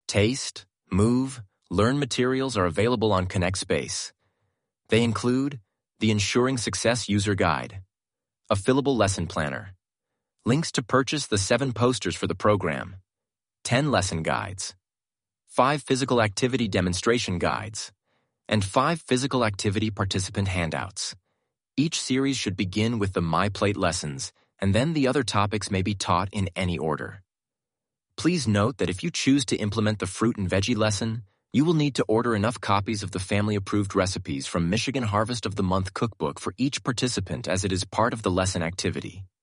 Taste, Move, Learn materials are available on ConnectSpace. They include the Ensuring Success User Guide, a fillable lesson planner, links to purchase the 7 posters for the program, 10 lesson guides, 5 physical activity demonstration guides, and 5 physical activity participant handouts. Each series should begin with the MyPlate lessons, and then the other topics may be taught in any order. Please note that if you choose to implement the fruit and veggie lesson, you will need to order enough copies of the family-approved recipes from Michigan Harvest of the Month cookbook for each participant, as it is part of the lesson activity.